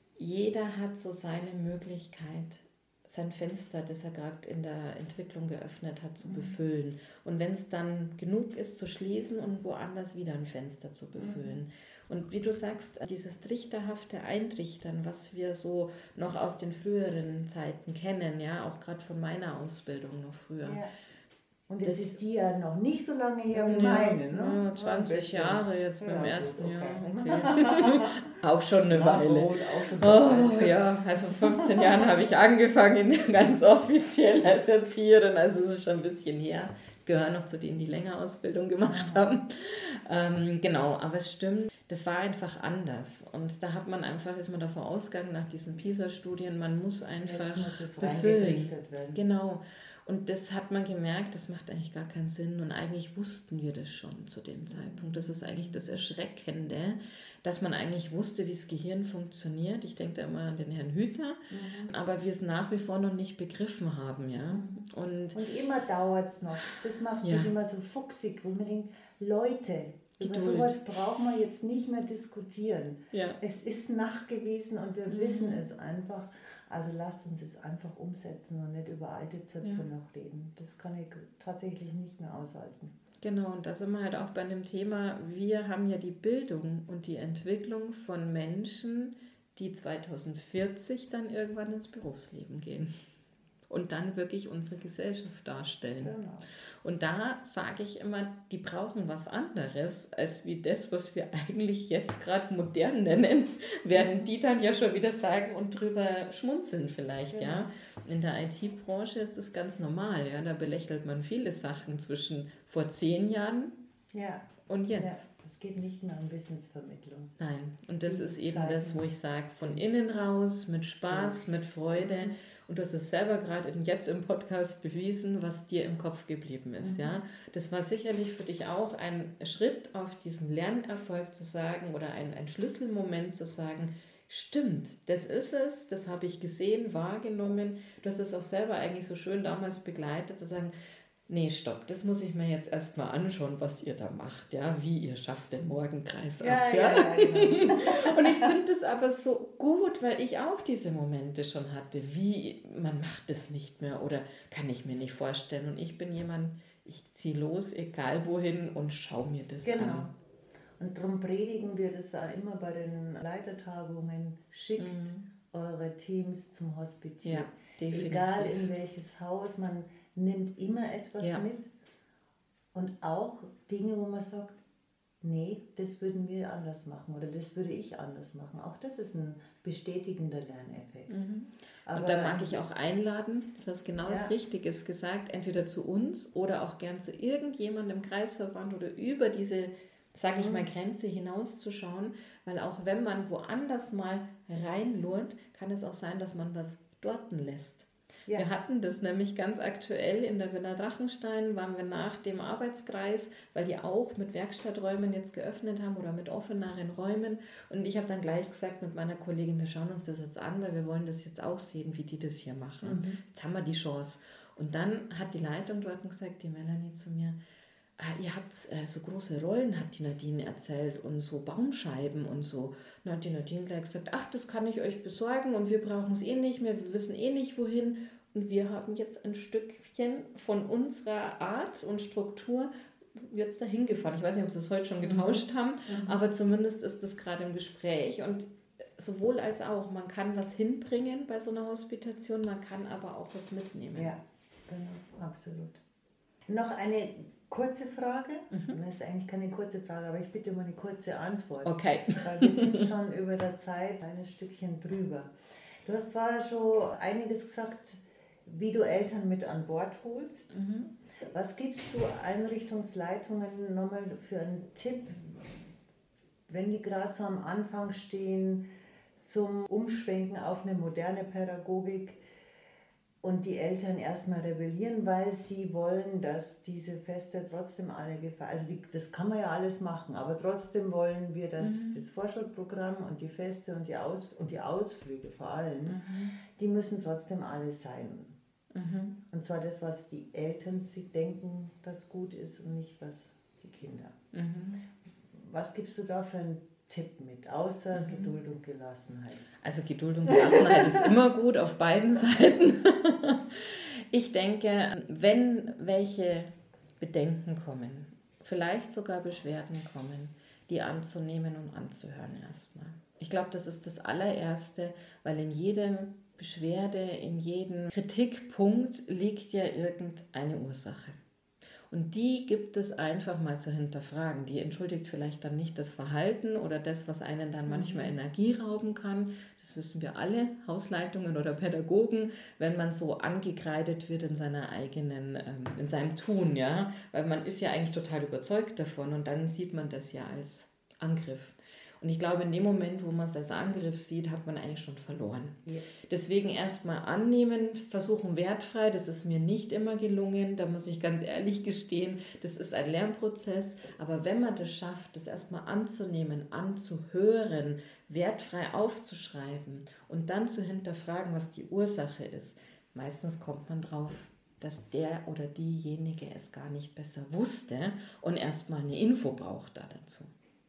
Jeder hat so seine Möglichkeit, sein Fenster, das er gerade in der Entwicklung geöffnet hat, zu befüllen. Und wenn es dann genug ist, zu schließen und woanders wieder ein Fenster zu befüllen. Und wie du sagst, dieses trichterhafte Eintrichtern, was wir so noch aus den früheren Zeiten kennen, ja, auch gerade von meiner Ausbildung noch früher. Ja. Und jetzt Das- ist die ja noch nicht so lange her wie Ja, meine. Ne? ja, zwanzig Jahre jetzt Ja, beim gut, ersten okay. Jahr. Okay. Auch schon eine Na Weile. gut, auch schon so Oh alt. ja, also fünfzehn Jahren habe ich angefangen, ganz offiziell als Erzieherin, also es ist schon ein bisschen her. Ich gehöre noch zu denen, die länger Ausbildung gemacht haben. Ähm, genau, aber es stimmt, das war einfach anders. Und da hat man einfach, ist man davon ausgegangen, nach diesen PISA-Studien, man muss einfach Jetzt muss es befüllen. reingerichtet werden. Genau. Und das hat man gemerkt, das macht eigentlich gar keinen Sinn. Und eigentlich wussten wir das schon zu dem Zeitpunkt. Das ist eigentlich das Erschreckende, dass man eigentlich wusste, wie das Gehirn funktioniert. Ich denke da immer an den Herrn Hüther, aber wir es nach wie vor noch nicht begriffen haben. Ja? Und Und immer dauert es noch. Das macht Ja. mich immer so fuchsig, wo man denkt, Leute, über Geduld. sowas brauchen wir jetzt nicht mehr diskutieren. ja. Es ist nachgewiesen und wir wissen es einfach. Also lasst uns es einfach umsetzen und nicht über alte Zöpfe Ja. noch reden. Das kann ich tatsächlich nicht mehr aushalten. Genau, und da sind wir halt auch bei dem Thema, wir haben ja die Bildung und die Entwicklung von Menschen, die zweitausendvierzig dann irgendwann ins Berufsleben gehen und dann wirklich unsere Gesellschaft darstellen. Genau. Und da sage ich immer, die brauchen was anderes, als wie das, was wir eigentlich jetzt gerade modern nennen, werden die dann ja schon wieder sagen und drüber schmunzeln vielleicht, ja. In der I T-Branche ist das ganz normal, ja, da belächelt man viele Sachen zwischen vor zehn Jahren Ja, und ja, jetzt. es geht nicht mehr um Wissensvermittlung. Nein, und das Die ist eben Zeiten das, wo ich sage, von innen raus, mit Spaß, mit Freude. Und du hast es selber gerade in- jetzt im Podcast bewiesen, was dir im Kopf geblieben ist. Ja? Das war sicherlich für dich auch ein Schritt auf diesen Lernerfolg zu sagen oder ein, ein Schlüsselmoment zu sagen, stimmt, das ist es, das habe ich gesehen, wahrgenommen. Du hast es auch selber eigentlich so schön damals begleitet, zu sagen, nee, stopp, das muss ich mir jetzt erstmal anschauen, was ihr da macht, ja, wie ihr schafft den Morgenkreis ab. Ja, ja, ja, genau. Und ich finde es aber so gut, weil ich auch diese Momente schon hatte, wie man macht das nicht mehr oder kann ich mir nicht vorstellen. Und ich bin jemand, ich ziehe los, egal wohin und schaue mir das Genau. an. Und darum predigen wir das auch immer bei den Leitertagungen. Schickt eure Teams zum Hospitier. Ja, definitiv. Egal in welches Haus, man nimmt immer etwas Ja. mit. Und auch Dinge, wo man sagt, nee, das würden wir anders machen oder das würde ich anders machen. Auch das ist ein bestätigender Lerneffekt. Aber Und da mag ich auch einladen, du hast genau Ja. das Richtiges gesagt, entweder zu uns oder auch gern zu irgendjemandem im Kreisverband oder über diese, sage ich mal, Grenze hinauszuschauen, weil auch wenn man woanders mal reinlurrt, kann es auch sein, dass man was dorten lässt. Ja. Wir hatten das nämlich ganz aktuell in der Villa Drachenstein, waren wir nach dem Arbeitskreis, weil die auch mit Werkstatträumen jetzt geöffnet haben oder mit offeneren Räumen. Und ich habe dann gleich gesagt mit meiner Kollegin, wir schauen uns das jetzt an, weil wir wollen das jetzt auch sehen, wie die das hier machen. Jetzt haben wir die Chance. Und dann hat die Leitung dort gesagt, die Melanie zu mir, ah, ihr habt äh, so große Rollen, hat die Nadine erzählt, und so Baumscheiben und so. Dann hat die Nadine gleich gesagt, ach, das kann ich euch besorgen und wir brauchen es eh nicht mehr, wir wissen eh nicht wohin. Und wir haben jetzt ein Stückchen von unserer Art und Struktur jetzt dahin gefahren. Ich weiß nicht, ob sie es heute schon getauscht haben, aber zumindest ist das gerade im Gespräch. Und sowohl als auch. Man kann was hinbringen bei so einer Hospitation, man kann aber auch was mitnehmen. Ja, genau, absolut. Noch eine kurze Frage. Mhm. Das ist eigentlich keine kurze Frage, aber ich bitte um eine kurze Antwort. Okay. Weil wir sind schon über der Zeit ein Stückchen drüber. Du hast vorher schon einiges gesagt, wie du Eltern mit an Bord holst. Mhm. Was gibst du Einrichtungsleitungen nochmal für einen Tipp, wenn die gerade so am Anfang stehen, zum Umschwenken auf eine moderne Pädagogik und die Eltern erstmal rebellieren, weil sie wollen, dass diese Feste trotzdem alle gefallen. Also die, das kann man ja alles machen, aber trotzdem wollen wir, dass mhm. das Vorschulprogramm und die Feste und die, Aus, und die Ausflüge vor allem, mhm. die müssen trotzdem alles sein. Mhm. Und zwar das, was die Eltern sich denken, das gut ist und nicht was die Kinder. Mhm. Was gibst du da für einen Tipp mit, außer mhm. Geduld und Gelassenheit? Also Geduld und Gelassenheit ist immer gut auf beiden Seiten. Ich denke, wenn welche Bedenken kommen, vielleicht sogar Beschwerden kommen, die anzunehmen und anzuhören erstmal. Ich glaube, das ist das allererste, weil in jedem Beschwerde, in jedem Kritikpunkt liegt ja irgendeine Ursache. Und die gibt es einfach mal zu hinterfragen. Die entschuldigt vielleicht dann nicht das Verhalten oder das, was einen dann manchmal Energie rauben kann. Das wissen wir alle, Hausleitungen oder Pädagogen, wenn man so angekreidet wird in seiner eigenen, in seinem Tun, ja, weil man ist ja eigentlich total überzeugt davon und dann sieht man das ja als Angriff. Und ich glaube, in dem Moment, wo man es als Angriff sieht, hat man eigentlich schon verloren. Ja. Deswegen erstmal annehmen, versuchen wertfrei, das ist mir nicht immer gelungen, da muss ich ganz ehrlich gestehen, das ist ein Lernprozess, aber wenn man das schafft, das erstmal anzunehmen, anzuhören, wertfrei aufzuschreiben und dann zu hinterfragen, was die Ursache ist, meistens kommt man drauf, dass der oder diejenige es gar nicht besser wusste und erstmal eine Info braucht da dazu.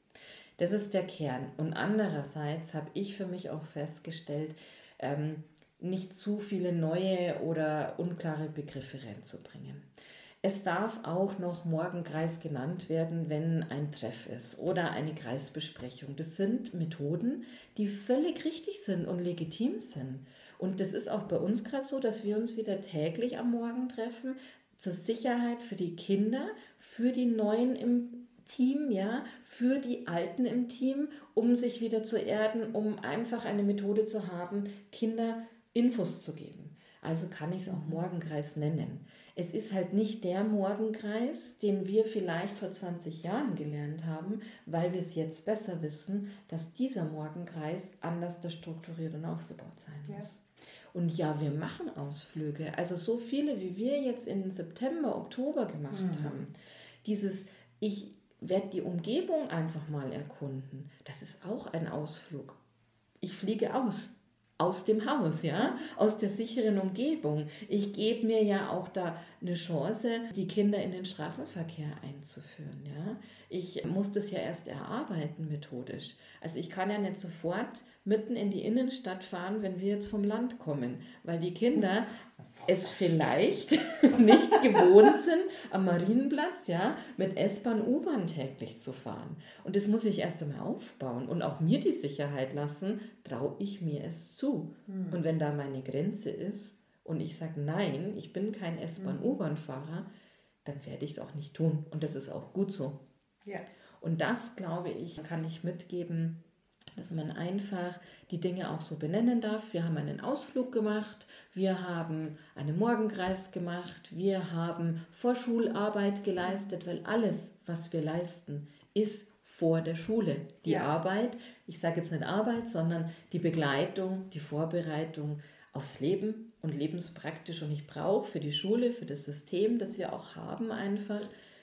Das ist der Kern. Und andererseits habe ich für mich auch festgestellt, ähm, nicht zu viele neue oder unklare Begriffe reinzubringen. Es darf auch noch Morgenkreis genannt werden, wenn ein Treff ist oder eine Kreisbesprechung. Das sind Methoden, die völlig richtig sind und legitim sind. Und das ist auch bei uns gerade so, dass wir uns wieder täglich am Morgen treffen, zur Sicherheit für die Kinder, für die Neuen im Team, ja, für die Alten im Team, um sich wieder zu erden, um einfach eine Methode zu haben, Kinder Infos zu geben. Also kann ich es auch Morgenkreis nennen. Es ist halt nicht der Morgenkreis, den wir vielleicht vor zwanzig Jahren gelernt haben, weil wir es jetzt besser wissen, dass dieser Morgenkreis anders strukturiert und aufgebaut sein muss. Ja. Und ja, wir machen Ausflüge. Also so viele, wie wir jetzt im September, Oktober gemacht mhm. haben. Dieses, ich werde die Umgebung einfach mal erkunden. Das ist auch ein Ausflug. Ich fliege aus. Aus dem Haus, ja, aus der sicheren Umgebung. Ich gebe mir ja auch da eine Chance, die Kinder in den Straßenverkehr einzuführen, ja. Ich muss das ja erst erarbeiten methodisch. Also ich kann ja nicht sofort mitten in die Innenstadt fahren, wenn wir jetzt vom Land kommen, weil die Kinder es vielleicht nicht gewohnt sind, am Marienplatz, ja, mit S-Bahn, U-Bahn täglich zu fahren. Und das muss ich erst einmal aufbauen und auch mir die Sicherheit lassen, traue ich mir es zu. Hm. Und wenn da meine Grenze ist und ich sage, nein, ich bin kein S-Bahn, U-Bahn-Fahrer, dann werde ich es auch nicht tun. Und das ist auch gut so. Ja. Und das, glaube ich, kann ich mitgeben, dass man einfach die Dinge auch so benennen darf. Wir haben einen Ausflug gemacht, wir haben einen Morgenkreis gemacht, wir haben Vorschularbeit geleistet, weil alles, was wir leisten, ist vor der Schule. Die ja. Arbeit, ich sage jetzt nicht Arbeit, sondern die Begleitung, die Vorbereitung aufs Leben und lebenspraktisch. Und ich brauche für die Schule, für das System, das wir auch haben, einfach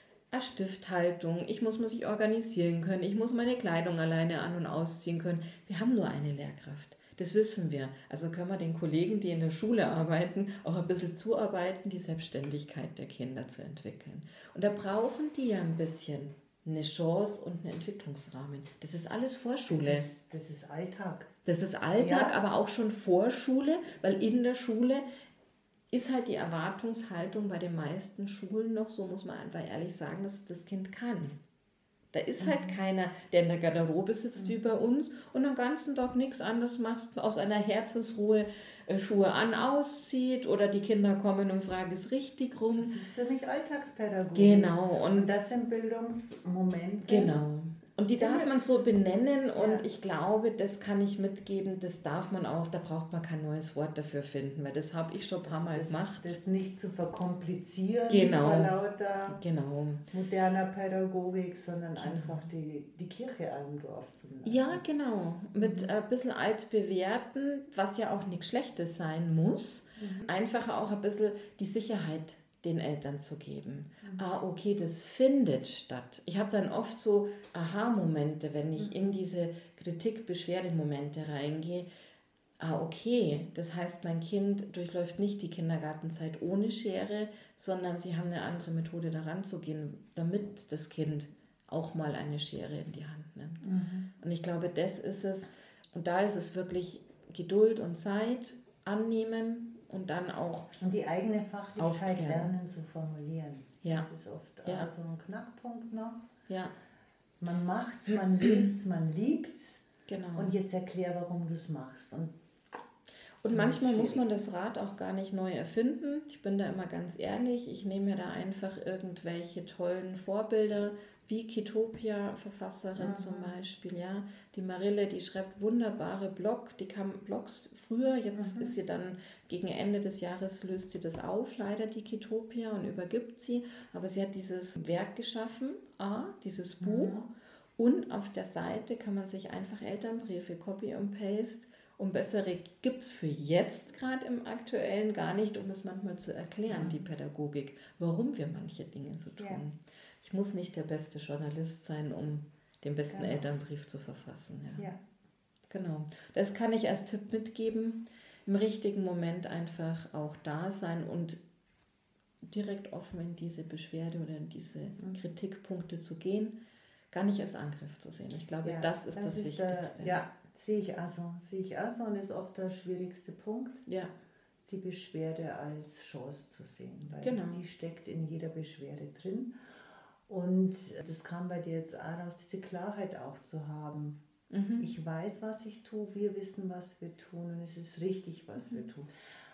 Stifthaltung, ich muss mich organisieren können, ich muss meine Kleidung alleine an- und ausziehen können. Wir haben nur eine Lehrkraft, das wissen wir. Also können wir den Kollegen, die in der Schule arbeiten, auch ein bisschen zuarbeiten, die Selbstständigkeit der Kinder zu entwickeln. Und da brauchen die ja ein bisschen eine Chance und einen Entwicklungsrahmen. Das ist alles Vorschule. Das ist, das ist Alltag. Das ist Alltag, ja. Aber auch schon Vorschule, weil in der Schule ist halt die Erwartungshaltung bei den meisten Schulen noch, so muss man einfach ehrlich sagen, dass das Kind kann. Da ist halt keiner, der in der Garderobe sitzt wie bei uns und den ganzen Tag nichts anderes macht, aus einer Herzensruhe äh, Schuhe an, auszieht oder die Kinder kommen und fragen, ist richtig rum. Das ist für mich Alltagspädagogik. Genau. Und, und das sind Bildungsmomente. Genau. Und die darf man so benennen und Ja. ich glaube, das kann ich mitgeben, das darf man auch, da braucht man kein neues Wort dafür finden, weil das habe ich schon ein paar Mal das, gemacht. Das nicht zu verkomplizieren Genau. vor lauter Genau. moderner Pädagogik, sondern genau. einfach die, die Kirche einem Dorf zu lassen. Ja, genau. Mit mhm. ein bisschen altbewährten, was ja auch nichts Schlechtes sein muss, mhm. einfach auch ein bisschen die Sicherheit den Eltern zu geben. Mhm. Ah, okay, das findet statt. Ich habe dann oft so Aha-Momente, wenn ich mhm. in diese Kritik-Beschwerdemomente reingehe. Ah, okay, das heißt, mein Kind durchläuft nicht die Kindergartenzeit ohne Schere, sondern sie haben eine andere Methode daran zu gehen, damit das Kind auch mal eine Schere in die Hand nimmt. Mhm. Und ich glaube, das ist es. Und da ist es wirklich Geduld und Zeit annehmen, und dann auch und die eigene Fachlichkeit aufklären. Lernen zu formulieren. Ja. Das ist oft ja. so ein Knackpunkt noch. Ja. Man macht's, man lebt's, man liebt's. Genau. Und jetzt erklär, warum du es machst. Und, und manchmal muss man das Rad auch gar nicht neu erfinden. Ich bin da immer ganz ehrlich. Ich nehme mir da einfach irgendwelche tollen Vorbilder, wie Kitopia, Verfasserin mhm. zum Beispiel, ja. Die Marille, die schreibt wunderbare Blog, die kam Blogs früher, jetzt mhm. ist sie dann gegen Ende des Jahres, löst sie das auf, leider die Kitopia und übergibt sie, aber sie hat dieses Werk geschaffen, A, dieses Buch mhm. und auf der Seite kann man sich einfach Elternbriefe, Copy und Paste, und bessere gibt es für jetzt gerade im Aktuellen gar nicht, um es manchmal zu erklären, mhm. die Pädagogik, warum wir manche Dinge so tun. Ja. Ich muss nicht der beste Journalist sein, um den besten genau. Elternbrief zu verfassen. Ja. ja. Genau. Das kann ich als Tipp mitgeben. Im richtigen Moment einfach auch da sein und direkt offen in diese Beschwerde oder in diese mhm. Kritikpunkte zu gehen, gar nicht als Angriff zu sehen. Ich glaube, ja, das ist das, das ist Wichtigste. Der, ja, sehe ich auch so. Sehe ich auch so und ist oft der schwierigste Punkt. Ja. Die Beschwerde als Chance zu sehen, weil genau. die steckt in jeder Beschwerde drin. Und das kam bei dir jetzt auch raus, diese Klarheit auch zu haben. Mhm. Ich weiß, was ich tue, wir wissen, was wir tun und es ist richtig, was mhm. wir tun.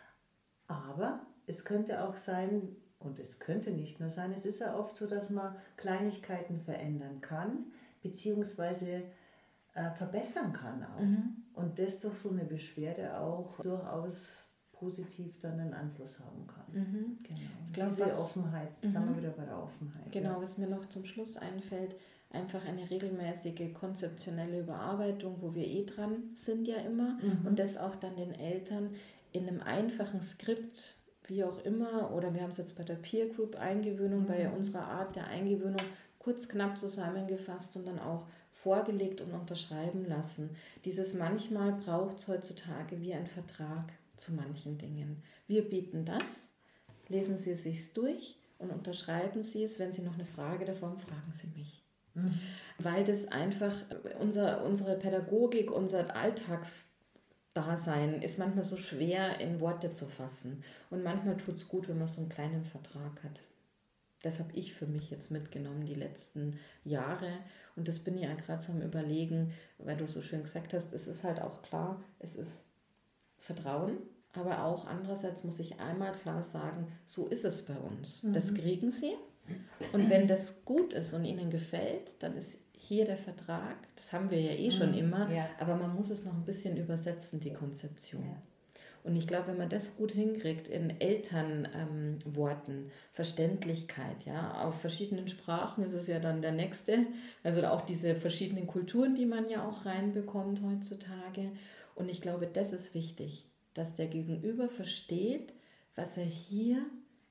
Aber es könnte auch sein, und es könnte nicht nur sein, es ist ja oft so, dass man Kleinigkeiten verändern kann, beziehungsweise äh, verbessern kann auch. Mhm. Und das durch so eine Beschwerde auch durchaus positiv dann einen Einfluss haben kann. Mhm. Genau. Ich glaub, Diese was, Offenheit, jetzt sind wir wieder bei der Offenheit. Genau, ja. was mir noch zum Schluss einfällt, einfach eine regelmäßige konzeptionelle Überarbeitung, wo wir eh dran sind ja immer mhm. und das auch dann den Eltern in einem einfachen Skript, wie auch immer, oder wir haben es jetzt bei der Peer Group Eingewöhnung, mhm. bei unserer Art der Eingewöhnung kurz knapp zusammengefasst und dann auch vorgelegt und unterschreiben lassen. Dieses manchmal braucht es heutzutage wie ein Vertrag zu manchen Dingen. Wir bieten das, lesen Sie es sich durch und unterschreiben Sie es. Wenn Sie noch eine Frage davor haben, fragen Sie mich. Mhm. Weil das einfach, unser, unsere Pädagogik, unser Alltagsdasein ist manchmal so schwer in Worte zu fassen. Und manchmal tut es gut, wenn man so einen kleinen Vertrag hat. Das habe ich für mich jetzt mitgenommen die letzten Jahre. Und das bin ich ja gerade so am Überlegen, weil du so schön gesagt hast, es ist halt auch klar, es ist Vertrauen, aber auch andererseits muss ich einmal klar sagen, so ist es bei uns. Mhm. Das kriegen Sie und wenn das gut ist und Ihnen gefällt, dann ist hier der Vertrag, das haben wir ja eh mhm. schon immer, ja. aber man muss es noch ein bisschen übersetzen, die Konzeption. Ja. Und ich glaube, wenn man das gut hinkriegt in Elternworten, ähm, Verständlichkeit, ja, auf verschiedenen Sprachen ist es ja dann der nächste, also auch diese verschiedenen Kulturen, die man ja auch reinbekommt heutzutage. Und ich glaube, das ist wichtig, dass der Gegenüber versteht, was er hier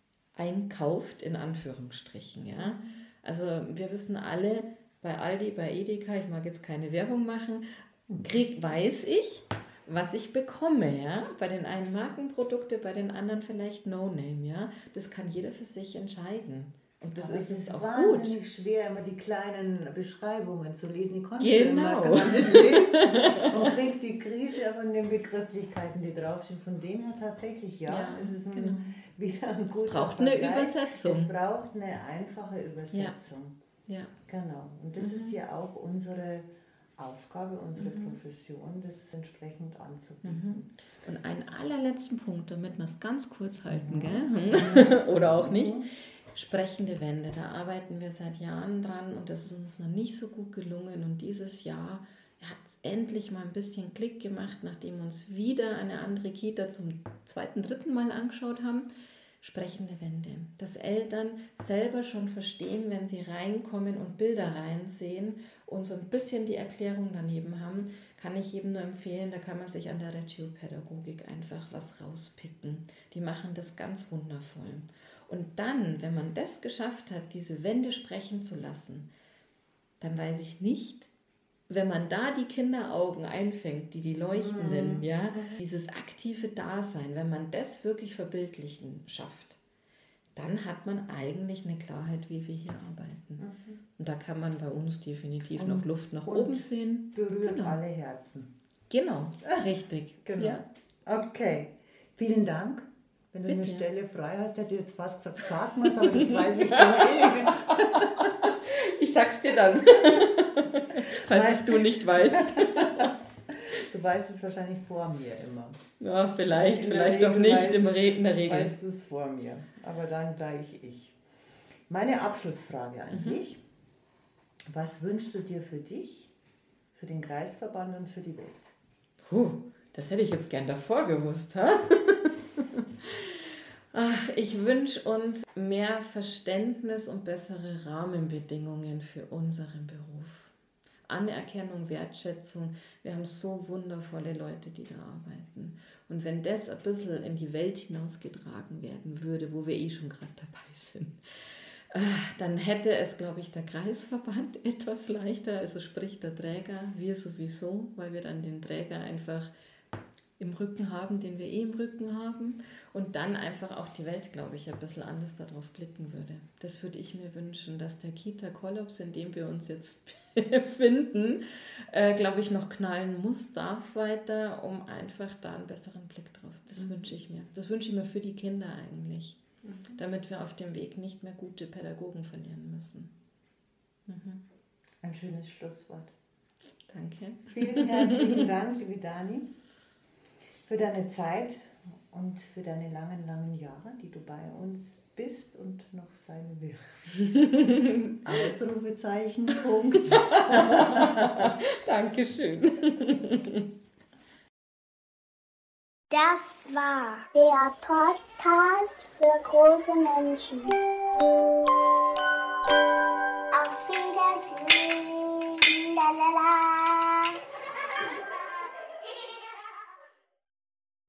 einkauft, in Anführungsstrichen. Ja? Also wir wissen alle, bei Aldi, bei Edeka, ich mag jetzt keine Werbung machen, krieg, weiß ich, was ich bekomme. Ja? Bei den einen Markenprodukte, bei den anderen vielleicht No-Name. Ja? Das kann jeder für sich entscheiden. Und das aber ist, es ist auch wahnsinnig gut. schwer, immer die kleinen Beschreibungen zu lesen. Die konnte genau. man immer nicht lesen und kriegt die Krise von den Begrifflichkeiten, die draufstehen. Von dem her tatsächlich, ja, ja es ist ein, genau. wieder ein guter Es braucht Vergleich. eine Übersetzung. Es braucht eine einfache Übersetzung. Ja. Genau. Und das mhm. ist ja auch unsere Aufgabe, unsere mhm. Profession, das entsprechend anzubieten. Mhm. Und einen allerletzten Punkt, damit wir es ganz kurz halten, mhm. gell? Oder auch nicht. Sprechende Wände, da arbeiten wir seit Jahren dran und das ist uns noch nicht so gut gelungen. Und dieses Jahr hat es endlich mal ein bisschen Klick gemacht, nachdem wir uns wieder eine andere Kita zum zweiten, dritten Mal angeschaut haben. Sprechende Wände. Dass Eltern selber schon verstehen, wenn sie reinkommen und Bilder reinsehen und so ein bisschen die Erklärung daneben haben, kann ich jedem nur empfehlen, da kann man sich an der Regiopädagogik einfach was rauspicken. Die machen das ganz wundervoll. Und dann, wenn man das geschafft hat, diese Wände sprechen zu lassen, dann weiß ich nicht, wenn man da die Kinderaugen einfängt, die die leuchtenden, mhm. ja, dieses aktive Dasein, wenn man das wirklich verbildlichen schafft, dann hat man eigentlich eine Klarheit, wie wir hier arbeiten. Mhm. Und da kann man bei uns definitiv und, noch Luft nach oben sehen. Berührt genau. alle Herzen. Genau, richtig. Genau. Ja. Okay, vielen Dank. Wenn du Bitte. Eine Stelle frei hast, hätte ich jetzt fast gesagt, sag mal, aber das weiß ich dann eh. Ich sag's dir dann, falls weißt, es du nicht weißt. Du weißt es wahrscheinlich vor mir immer. Ja, vielleicht, vielleicht auch nicht weißt, im Re- in der Regel. Weißt du es vor mir, aber dann gleich ich. Meine Abschlussfrage an mhm. dich. Was wünschst du dir für dich, für den Kreisverband und für die Welt? Puh, das hätte ich jetzt gern davor gewusst, ha? Ach, ich wünsche uns mehr Verständnis und bessere Rahmenbedingungen für unseren Beruf. Anerkennung, Wertschätzung. Wir haben so wundervolle Leute, die da arbeiten. Und wenn das ein bisschen in die Welt hinausgetragen werden würde, wo wir eh schon gerade dabei sind, dann hätte es, glaube ich, der Kreisverband etwas leichter, also sprich der Träger, wir sowieso, weil wir dann den Träger einfach im Rücken haben, den wir eh im Rücken haben und dann einfach auch die Welt, glaube ich, ein bisschen anders darauf blicken würde. Das würde ich mir wünschen, dass der Kita-Kollaps, in dem wir uns jetzt befinden, äh, glaube ich, noch knallen muss, darf weiter, um einfach da einen besseren Blick drauf. Das mhm. wünsche ich mir. Das wünsche ich mir für die Kinder eigentlich, mhm. damit wir auf dem Weg nicht mehr gute Pädagogen verlieren müssen. Mhm. Ein schönes Schlusswort. Danke. Vielen herzlichen Dank, liebe Dani, für deine Zeit und für deine langen, langen Jahre, die du bei uns bist und noch sein wirst. Ausrufezeichen, Punkt. Dankeschön. Das war der Podcast für große Menschen.